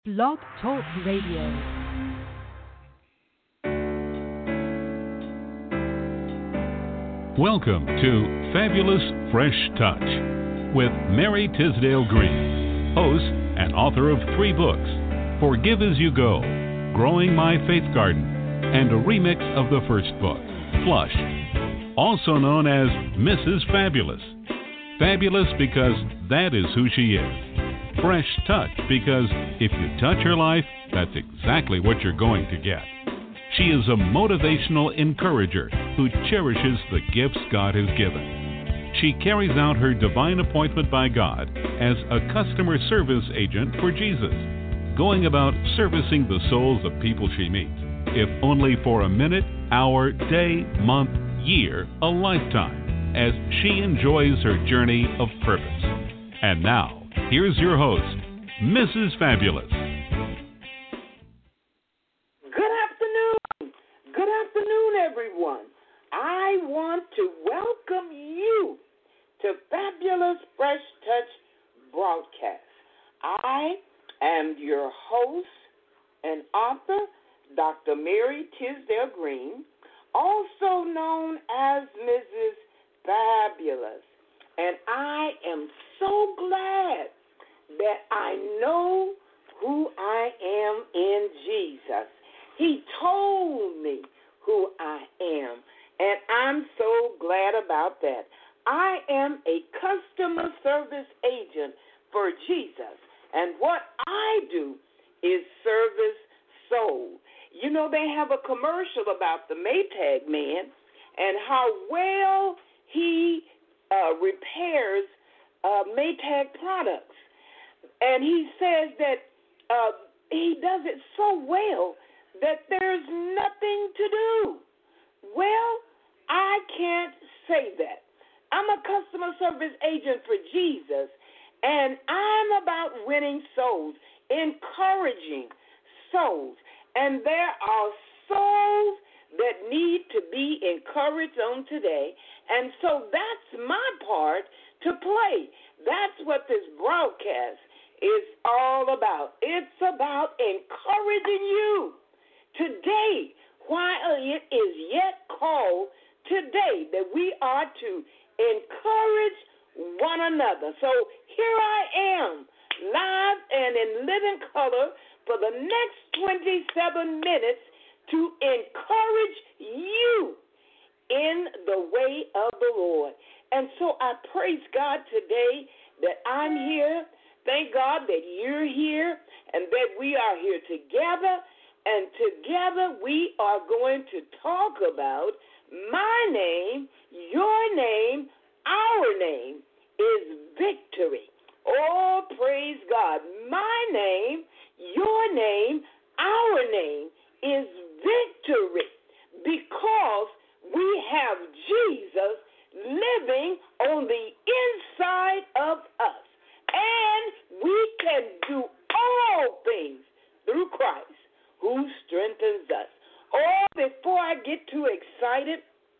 Blog Talk Radio. Welcome to Fabulous Fresh Touch with Mary Tisdale Green, host and author of 3 books, Forgive As You Go, Growing My Faith Garden, and a remix of the first book, Flush, also known as Mrs. Fabulous. Fabulous because that is who she is. Fresh touch because if you touch her life, that's exactly what you're going to get. She is a motivational encourager who cherishes the gifts God has given. She carries out her divine appointment by God as a customer service agent for Jesus, going about servicing the souls of people she meets, if only for a minute, hour, day, month, year, a lifetime, as she enjoys her journey of purpose. And now, here's your host, Mrs. Fabulous. Good afternoon. Good afternoon, everyone. I want to welcome you to Fabulous Fresh Touch broadcast. I am your host and author, Dr. Mary Tisdale Green, also known as Mrs. Fabulous. And I am so glad that I know who I am in Jesus. He told me who I am, and I'm so glad about that. I am a customer service agent for Jesus, and what I do is service souls. You know, they have a commercial about the Maytag man and how well he repairs Maytag products. And he says that he does it so well that there's nothing to do. Well, I can't say that. I'm a customer service agent for Jesus, and I'm about winning souls, encouraging souls. And there are souls that need to be encouraged on today. And so that's my part to play. That's what this broadcast is all about. It's about encouraging you today, while it is yet called today, that we are to encourage one another. So here I am, live and in living color for the next 27 minutes to encourage you in the way of the Lord. And so I praise God today that I'm here. Thank God that you're here and that we are here together. And together we are going to talk about my name, your name, our name is victory. Oh, praise God. My name, your name, our name is victory, because we have Jesus living on the inside of us. And we can do all things through Christ who strengthens us. Oh, before I get too excited,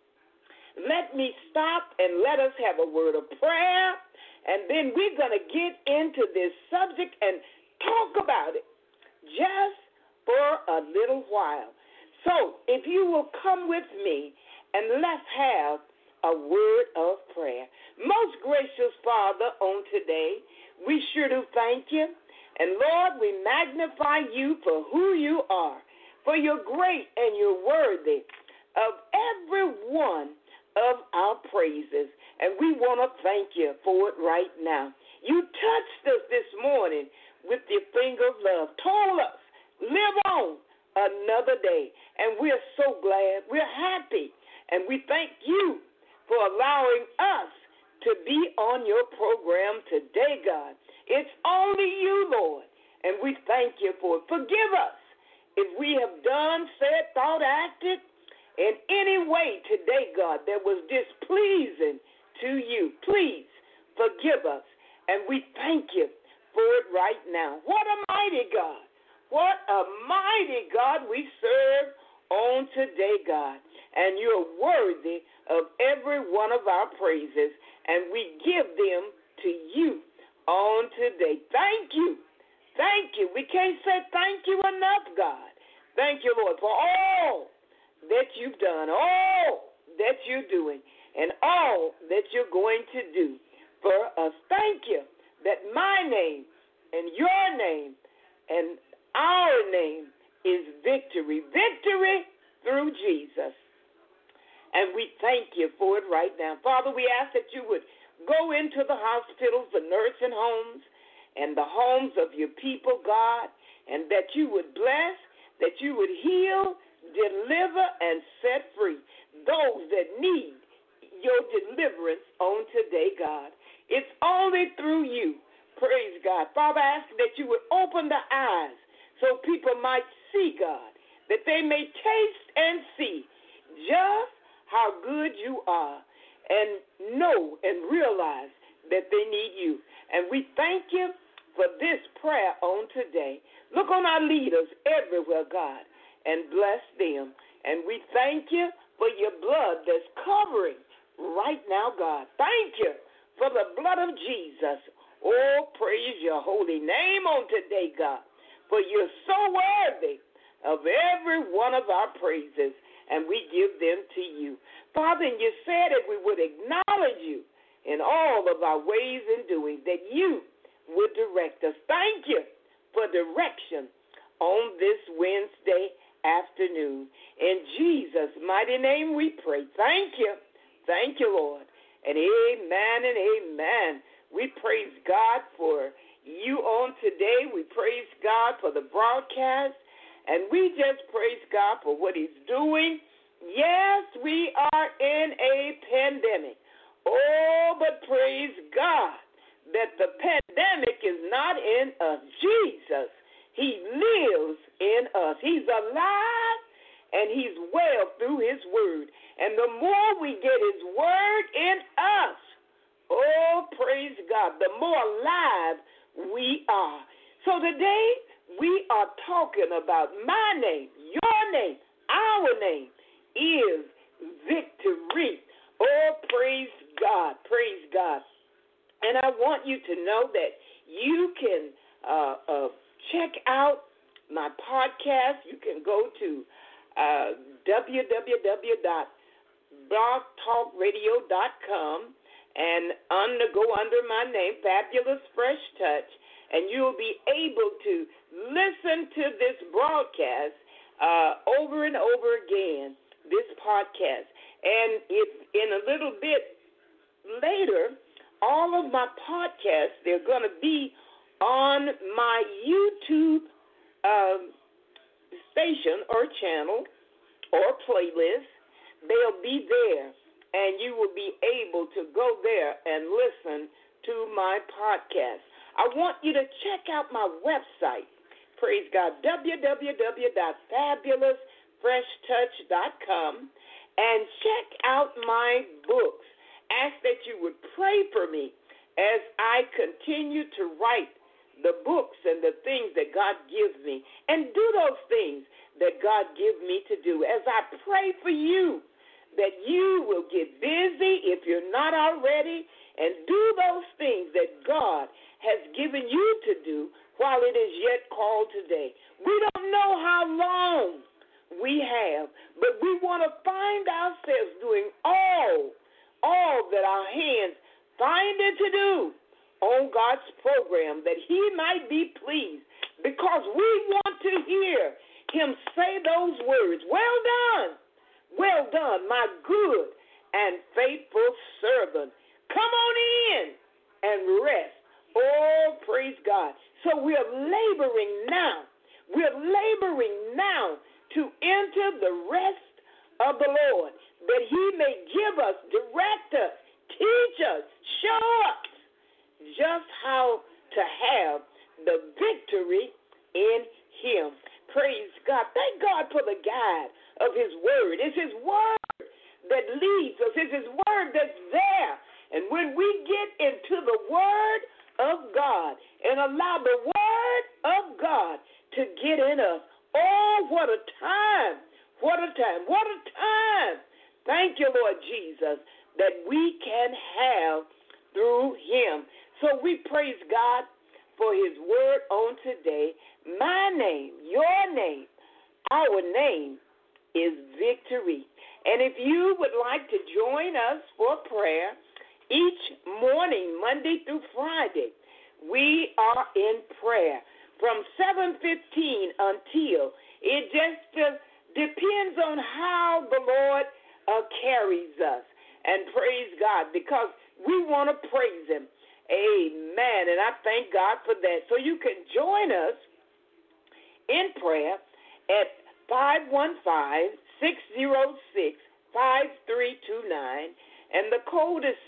let me stop and let us have a word of prayer. And then we're going to get into this subject and talk about it just for a little while. So if you will come with me and let's have a word of prayer. Most gracious Father, on today, we sure do thank you. And Lord, we magnify you for who you are, for you're great and you're worthy of every one of our praises. And we want to thank you for it right now. You touched us this morning with your finger of love, told us, live on another day. And we're so glad, we're happy, and we thank you for allowing us to be on your program today, God. It's only you, Lord, and we thank you for it. Forgive us if we have done, said, thought, acted in any way today, God, that was displeasing to you. Please forgive us, and we thank you for it right now. What a mighty God. What a mighty God we serve on today, God. And you're worthy of every one of our praises, and we give them to you on today. Thank you thank you. We can't say thank you enough, God. Thank you, Lord, for all that you've done, all that you're doing, and all that you're going to do for us. Thank you that my name and your name and our name is victory. Victory through Jesus. And we thank you for it right now. Father, we ask that you would go into the hospitals, the nursing homes, and the homes of your people, God, and that you would bless, that you would heal, deliver, and set free those that need your deliverance on today, God. It's only through you. Praise God. Father, I ask that you would open the eyes so people might see, God, that they may taste and see just how good you are and know and realize that they need you. And we thank you for this prayer on today. Look on our leaders everywhere, God, and bless them. And we thank you for your blood that's covering right now, God. Thank you for the blood of Jesus. Oh, praise your holy name on today, God, for you're so worthy of every one of our praises, and we give them to you. Father, and you said that we would acknowledge you in all of our ways and doings, that you would direct us. Thank you for direction on this Wednesday afternoon. In Jesus' mighty name we pray. Thank you. Thank you, Lord. And amen and amen. We praise God for you on today. We praise God for the broadcast. And we just praise God for what he's doing. Yes, we are in a pandemic. Oh, but praise God that the pandemic is not in us. Jesus, he lives in us. He's alive and he's well through his word. And the more we get his word in us, oh, praise God, the more alive we are. So today we are talking about my name, your name, our name is victory. Oh, praise God, praise God. And I want you to know that you can check out my podcast. You can go to www.blogtalkradio.com and go under my name, Fabulous Fresh Touch, and you'll be able to listen to this broadcast over and over again, this podcast. And if in a little bit later, all of my podcasts, they're going to be on my YouTube station or channel or playlist. They'll be there, and you will be able to go there and listen to my podcast. I want you to check out my website, praise God, www.fabulousfreshtouch.com, and check out my books. Ask that you would pray for me as I continue to write the books and the things that God gives me, and do those things that God gives me to do. As I pray for you, that you will get busy if you're not already, and do those things that God has given you to do while it is yet called today. We don't know how long we have, but we want to find ourselves doing all that our hands find it to do on God's program, that he might be pleased, because we want to hear him say those words, well done, my good and faithful servant. Come on in and rest. Oh, praise God. So we're laboring now to enter the rest of the Lord, that he may give us, direct us, teach us, show us just how to have the victory in him. Praise God. Thank God for the guide of his word. It's his word that leads us. It's his word that's there. And when we get into the word of God and allow the word of God to get in us, oh, what a time. What a time. What a time. Thank you, Lord Jesus, that we can have through him. So we praise God for his word on today. My name, your name, our name is Victory. And if you would like to join us for prayer each morning, Monday through Friday, we are in prayer from 7:15 until it just depends on how the Lord carries us. And praise God, because we want to praise him. Amen. And I thank God for that. So you can join us in prayer at 515-606-5329, and the code is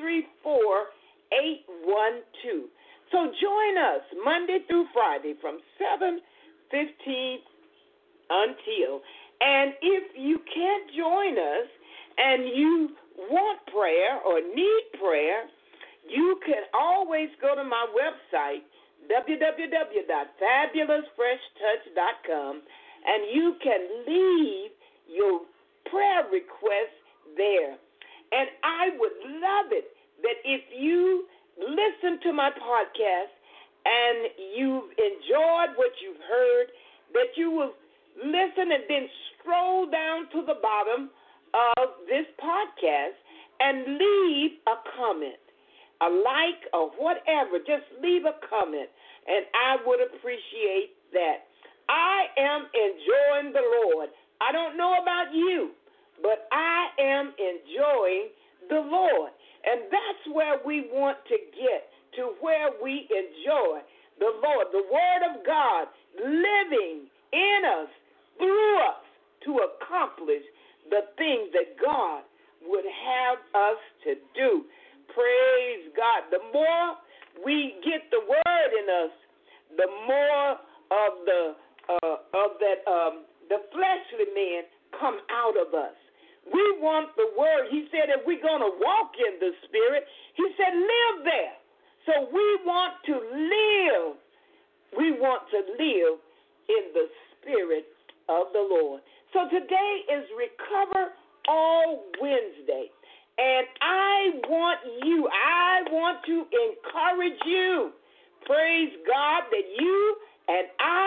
634812. So join us Monday through Friday from 7:15 until. And if you can't join us and you want prayer or need prayer, you can always go to my website, www.fabulousfreshtouch.com, and you can leave your prayer requests there. And I would love it that if you listen to my podcast and you've enjoyed what you've heard, that you will listen and then scroll down to the bottom of this podcast and leave a comment, a like, or whatever. Just leave a comment, and I would appreciate that. I am enjoying the Lord. I don't know about you, but I am enjoying the Lord. And that's where we want to get, to where we enjoy the Lord, the Word of God living in us, through us, to accomplish the things that God would have us to do. Praise God. The more we get the Word in us, the more of the fleshly man come out of us. We want the Word. He said if we're going to walk in the Spirit, he said live there. So we want to live. We want to live in the Spirit of the Lord. So today is Recover All Wednesday. And I want to encourage you, praise God, that you and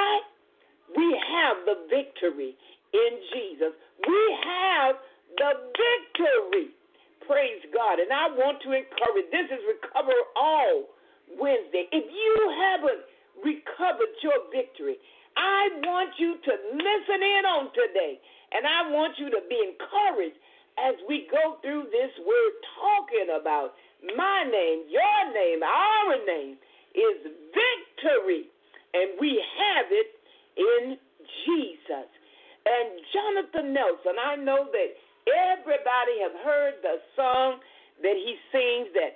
we have the victory in Jesus. We have the victory, praise God. And I want to encourage, this is Recover All Wednesday. If you haven't recovered your victory, I want you to listen in on today, and I want you to be encouraged as we go through this word talking about my name, your name, our name is victory, and we have it in Jesus. And Jonathan Nelson, I know that everybody have heard the song that he sings that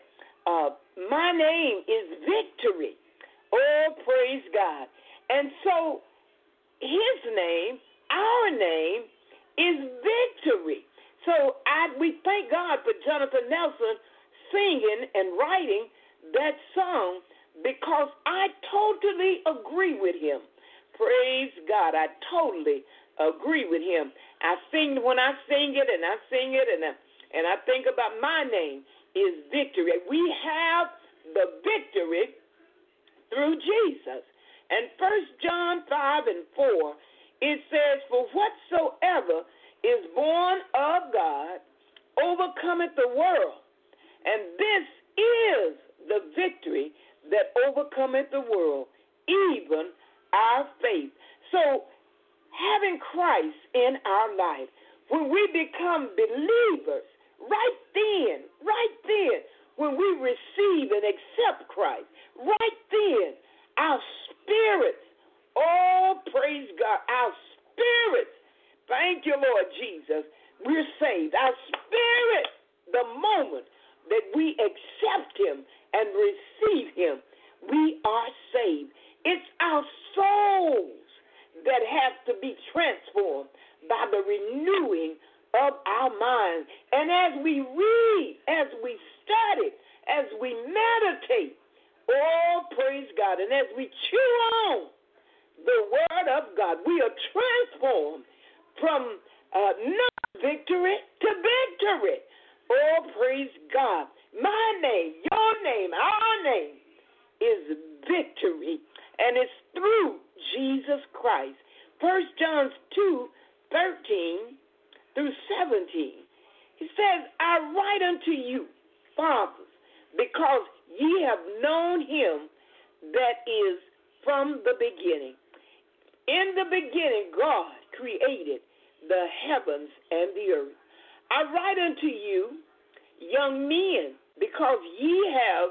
my name is victory. Oh, praise God. And so his name, our name, is victory. So we thank God for Jonathan Nelson singing and writing that song, because I totally agree with him. Praise God. I totally agree with him. When I sing it, and I sing it, and I think about my name is victory. We have the victory through Jesus. And 1 John 5:4, it says, for whatsoever is born of God overcometh the world. And this is the victory that overcometh the world, even our faith. So having Christ in our life, when we become believers, right then, when we receive and accept Christ, right then, our spirits, oh, praise God, our spirits, thank you, Lord Jesus, we're saved. Our spirit, the moment that we accept him and receive him, we are saved. It's our souls that have to be transformed by the renewing of our minds. And as we read, as we study, as we meditate, oh, praise God, and as we chew on the word of God, we are transformed from non-victory to victory. Oh, praise God. My name, your name, our name is victory, and it's through Jesus Christ. 1 John 2:13 through 17. He says, I write unto you, fathers, because ye have known him that is from the beginning. In the beginning, God created the heavens and the earth. I write unto you, young men, because ye have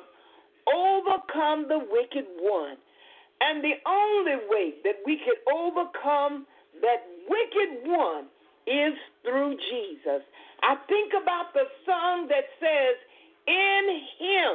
overcome the wicked one. And the only way that we can overcome that wicked one is through Jesus. I think about the song that says, in him,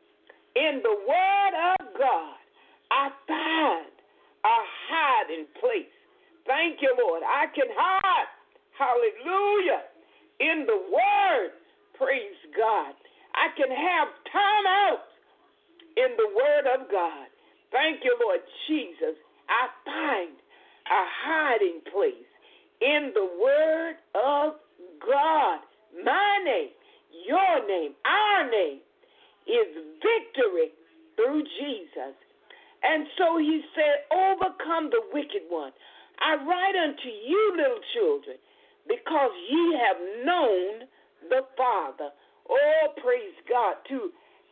in the word of God, I find a hiding place. Thank you, Lord. I can hide, hallelujah, in the word, praise God. I can have time out in the word of God. Thank you, Lord Jesus. I find a hiding place in the word of God. My name, your name, our name is victory through Jesus. And so he said, overcome the wicked one. I write unto you, little children, because ye have known the Father. Oh, praise God, to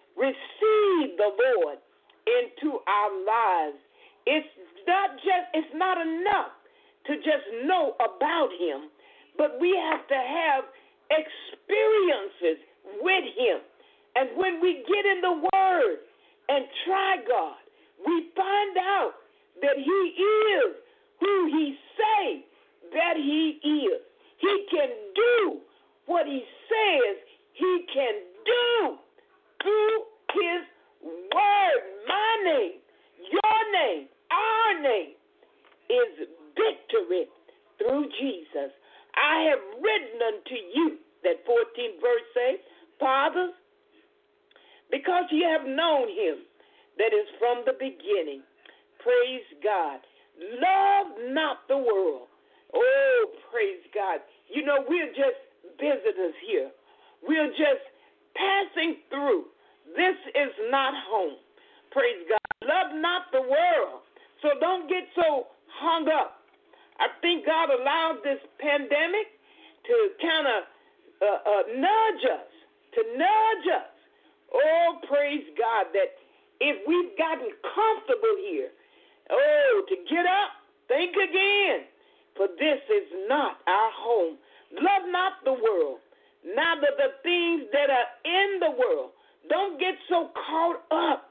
receive the Lord into our lives. It's not enough to just know about him, but we have to have experiences with him. And when we get in the word and try God, we find out that he is who he say that he is. He can do what he says he can do through his word. My name, your name, our name is victory through Jesus. I have written unto you, that 14th verse says, fathers, because ye have known him that is from the beginning. Praise God. Love not the world. Oh, praise God. You know, we're just visitors here. We're just passing through. This is not home. Praise God. Love not the world. So don't get so hung up. I think God allowed this pandemic to kind of nudge us. Oh, praise God, that if we've gotten comfortable here, to get up, think again, for this is not our home. Love not the world, neither the things that are in the world. Don't get so caught up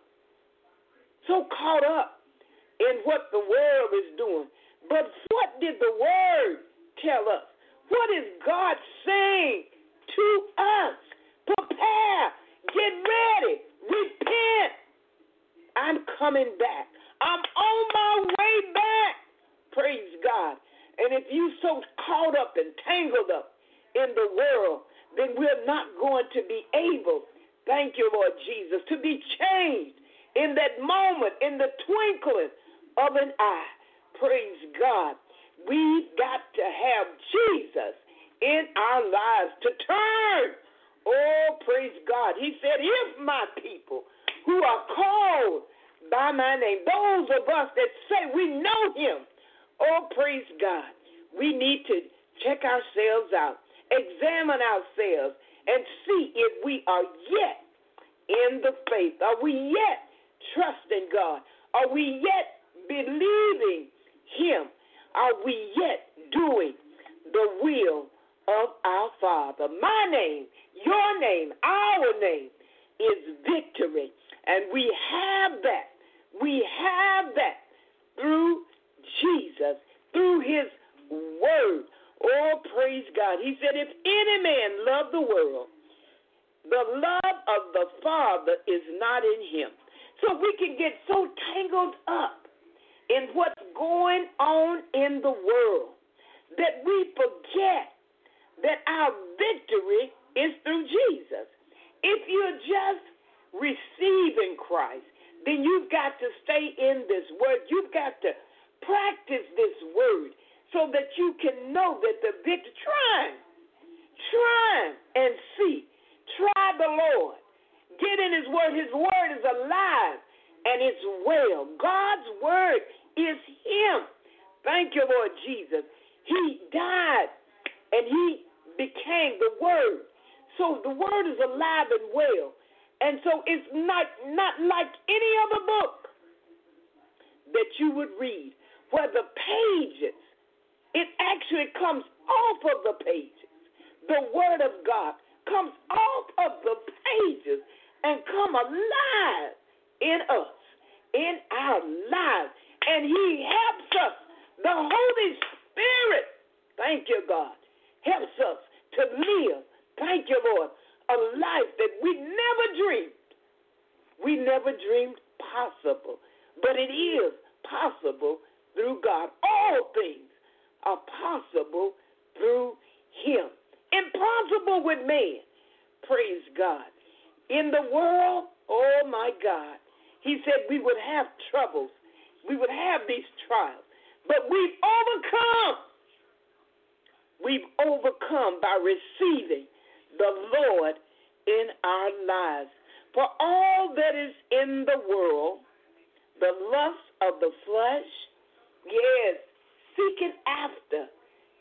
in what the world is doing. But what did the word tell us? What is God saying to us? Prepare, get ready, repent. I'm coming back. I'm on my way back. Praise God. And if you so caught up and tangled up in the world, then we're not going to be able, thank you, Lord Jesus, to be changed in that moment, in the twinkling of an eye. Praise God. We've got to have Jesus in our lives to turn. Oh, praise God. He said, if my people who are called by my name, those of us that say we know him, oh, praise God, we need to check ourselves out, examine ourselves, and see if we are yet in the faith. Are we yet trusting God? Are we yet believing him? Are we yet doing the will of our Father? My name, your name, our name is victory. And we have that. We have that through Jesus, through his word. Oh, praise God. He said, if any man love the world, the love of the Father is not in him. So we can get so tangled up in what's going on in the world that we forget that our victory is through Jesus. If you're just receiving Christ, then you've got to stay in this word. You've got to practice this word so that you can know that the victory. Try and see. Try the Lord. Get in his word. His word is alive and it's well. God's word is him. Thank you, Lord Jesus. He died and he became the word. So the word is alive and well. And so it's not like any other book that you would read where the pages, it actually comes off of the pages. The word of God comes off of the pages and come alive in us, in our lives. And he helps us. The Holy Spirit, thank you, God, helps us to live, thank you, Lord, a life that we never dreamed. We never dreamed possible. But it is possible through God. All things are possible through him. Impossible with man. Praise God. In the world, oh my God, he said we would have troubles. We would have these trials. But we've overcome. We've overcome by receiving the Lord in our lives. For all that is in the world, the lust of the flesh, yes, seeking after,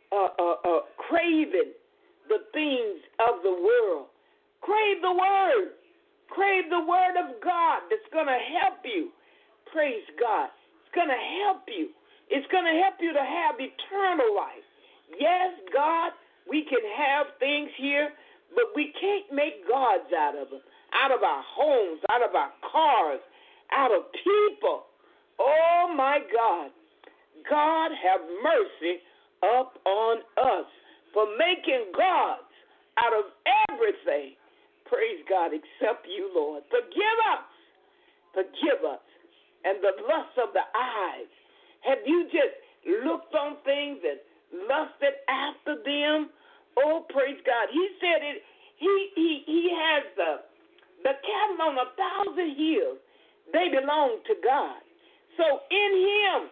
craving the things of the world. Crave the word. Crave the word of God that's going to help you. Praise God. It's going to help you. It's going to help you to have eternal life. Yes, God, we can have things here, but we can't make gods out of them, out of our homes, out of our cars, out of people. Oh, my God. God have mercy up on us for making gods out of everything. Praise God, except you, Lord. Forgive us. Forgive us. And the lust of the eyes. Have you just looked on things and lusted after them? Oh, praise God. He said it. He has the cattle on 1,000 hills. They belong to God. So in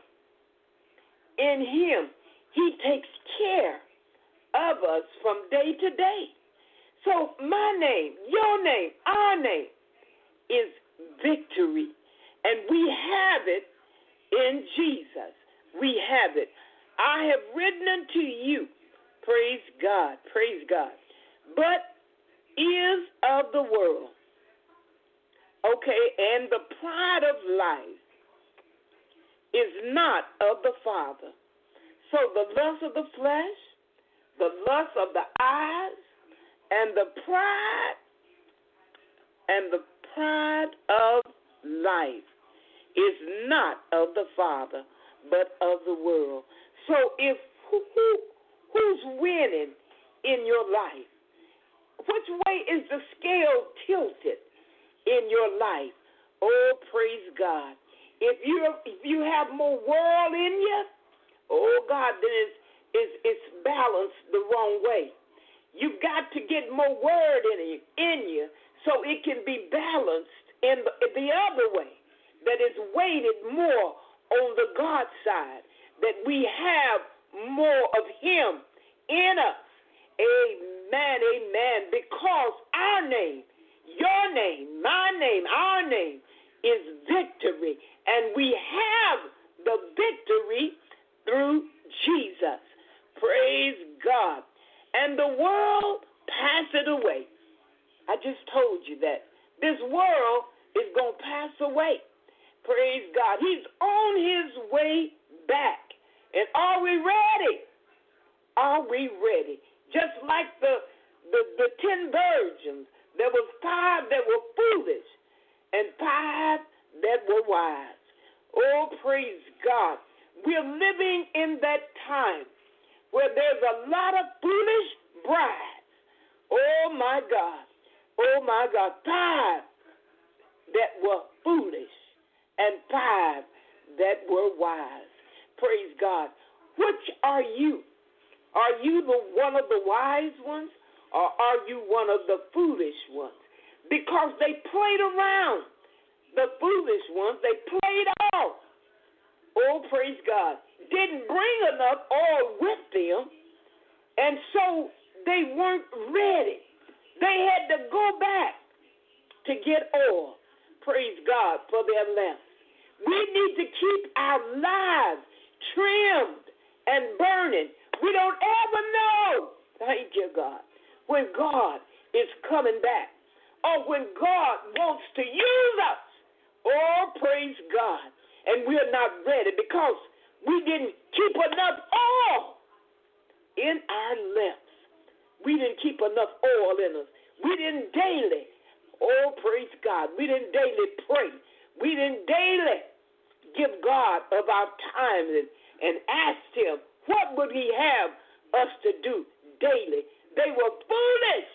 him, he takes care of us from day to day. So my name, your name, our name is victory. And we have it in Jesus. We have it. I have written unto you, praise God, but is of the world. Okay, and the pride of life is not of the Father. So the lust of the flesh, the lust of the eyes, and the pride of life is not of the Father, but of the world. So if who's winning in your life? Which way is the scale tilted in your life? Oh, praise God. If you have more world in you, oh God, then it's balanced the wrong way. You've got to get more word in you so it can be balanced in the other way. That is weighted more on the God side, that we have more of him in us. Amen, amen. Because our name, your name, my name, our name is victory. And we have the victory through Jesus. Praise God. And the world passeth away. I just told you that. This world is going to pass away. Praise God. He's on his way back. And are we ready? Are we ready? Just like the 10 virgins, there was 5 that were foolish and 5 that were wise. Oh, praise God. We're living in that time where there's a lot of foolish brides. Oh, my God. Oh, my God. 5 that were foolish and 5 that were wise. Praise God. Which are you? Are you one of the wise ones, or are you one of the foolish ones? Because they played around. The foolish ones, they played off. Oh, praise God. Didn't bring enough oil with them, and so they weren't ready. They had to go back to get oil. Praise God for their lamps. We need to keep our lives trimmed and burning. We don't ever know, thank you, God, when God is coming back or when God wants to use us. Oh, praise God. And we're not ready because we didn't keep enough oil in our lamps. We didn't keep enough oil in us. We didn't daily, oh, praise God, we didn't daily pray. We didn't daily give God of our time and asked him, what would he have us to do daily? They were foolish.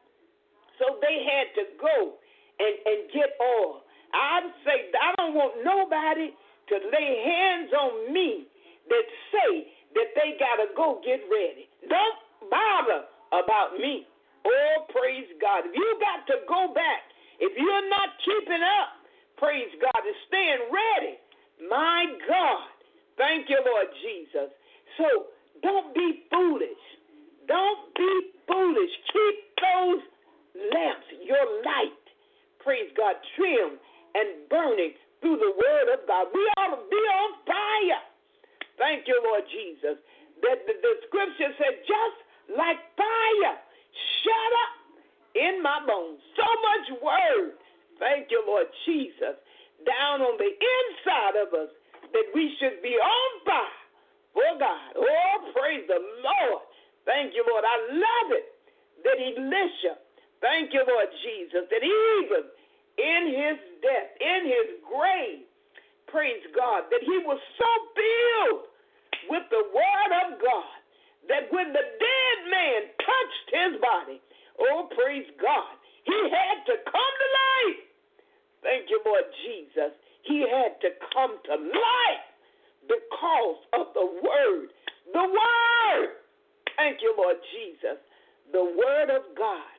So they had to go and get oil. I'd say, I don't want nobody to lay hands on me that say that they got to go get ready. Don't bother about me. Oh, praise God. If you got to go back, if you're not keeping up, praise God, and staying ready, my God, thank you, Lord Jesus. So don't be foolish. Don't be foolish. Keep those lamps, your light, praise God, trimmed and burning through the word of God. We ought to be on fire. Thank you, Lord Jesus. That the scripture said, just like fire, shut up in my bones. So much word, thank you, Lord Jesus, down on the inside of us that we should be on fire for God. Oh, praise the Lord. Thank you, Lord. I love it that Elisha, thank you, Lord Jesus, that even in his death, in his grave, praise God, that he was so filled with the word of God that when the dead man touched his body, oh, praise God, he had to come to life. Thank you, Lord Jesus. He had to come to life because of the word. The word. Thank you, Lord Jesus. The word of God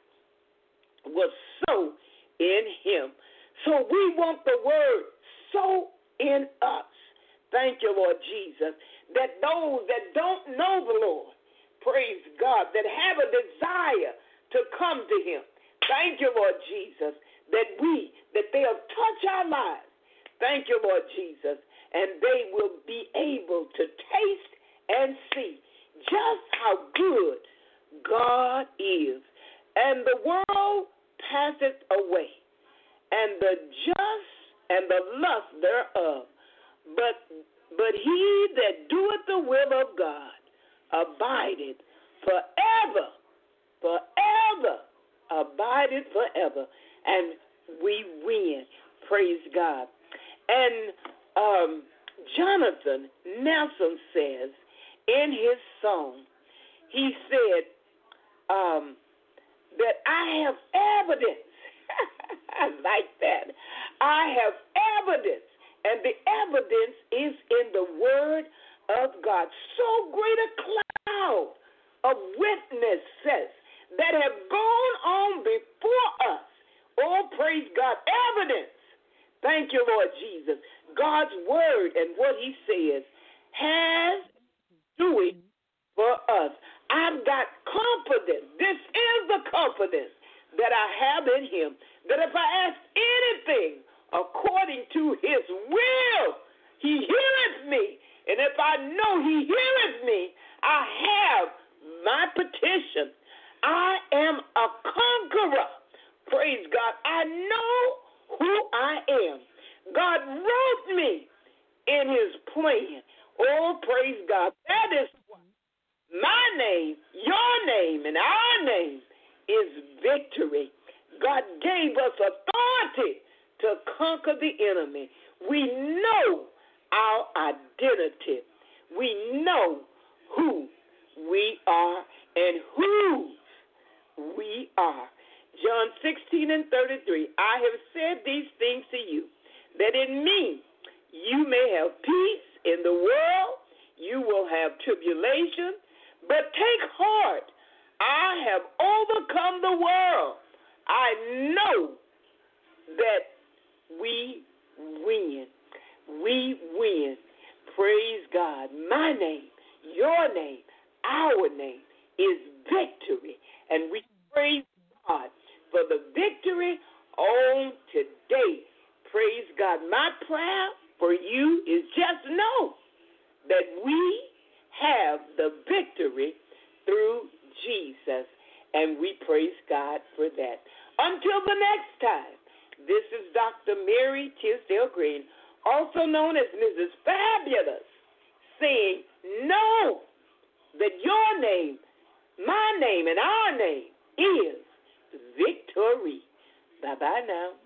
was so in him. So we want the word so in us. Thank you, Lord Jesus, that those that don't know the Lord, praise God, that have a desire to come to him. Thank you, Lord Jesus, that they'll touch our lives. Thank you, Lord Jesus, and they will be able to taste and see just how good God is. And the world passeth away, and the just and the lust thereof. But he that doeth the will of God abideth forever, forever, abideth forever. And we win. Praise God. And Jonathan Nelson says in his song, he said that I have evidence. I like that. I have evidence, and the evidence is in the word of God. So great a cloud of witnesses that have gone on before us. Oh, praise God. Evidence. Thank you, Lord Jesus. God's word and what he says has doing for us. I've got confidence. This is the confidence that I have in him, that if I ask anything according to his will, he heareth me. And if I know he heareth me, I have my petition. I am a conqueror. Praise God. I know who I am. God wrote me in his plan. Oh, praise God. That is why my name, your name, and our name is victory. God gave us authority to conquer the enemy. We know our identity. We know who we are and whose we are. John 16:33, I have said these things to you, that in me you may have peace. In the world you will have tribulation, but take heart, I have overcome the world. I know that we win. We win. Praise God. My name, your name, our name is victory. And we praise God for the victory on today. Praise God. My prayer for you is just know that we have the victory through Jesus, and we praise God for that. Until the next time, this is Dr. Mary Tisdale Green, also known as Mrs. Fabulous, saying, know that your name, my name, and our name is victory. Bye-bye now.